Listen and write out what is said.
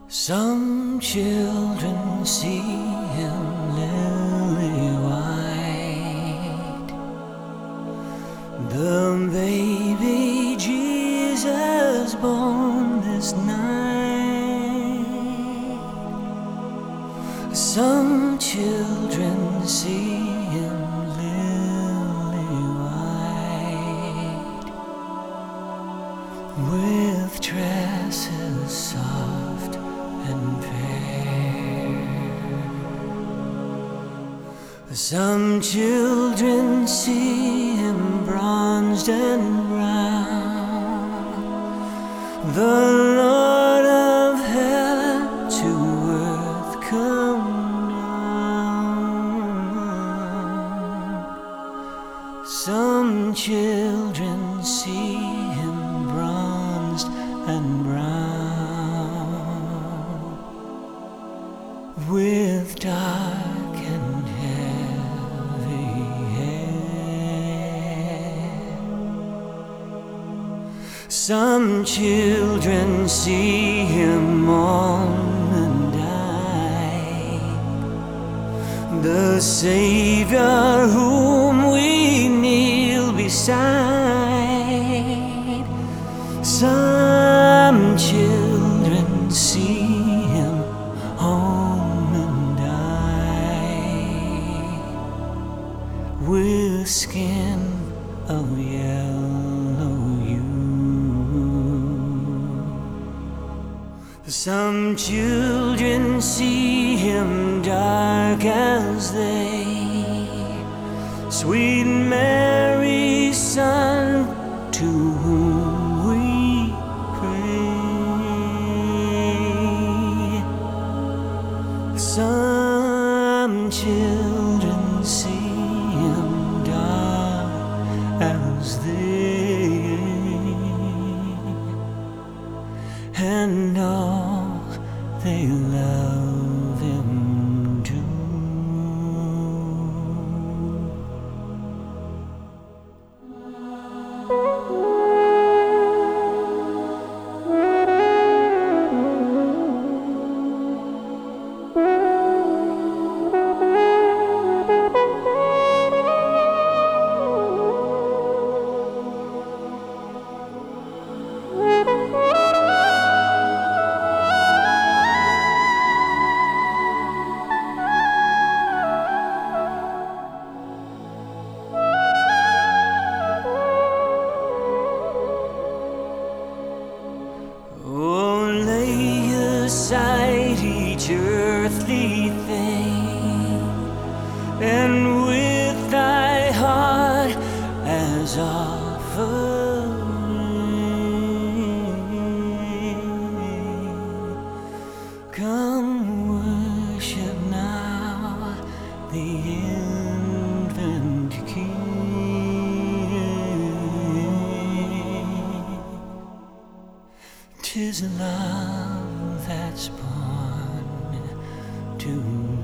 Some children see him lily white, the baby Jesus born this night. Some children see him lily white, with tresses soft and fair. Some children see him bronzed and brown, the Lord of heaven to earth come down. Some children see him bronzed and brown, with dark and heavy hair. Some children see him mourn and die, the Savior whom we kneel beside. Some children see him home and die, with skin of yellow hue. Some children see him dark as they, sweet Mary's Son, to whom we pray. Some children see him dark as they, and all they love him too. Aside each earthly thing, and with thy heart as offering, come worship now the infant King. 'Tis love that's born to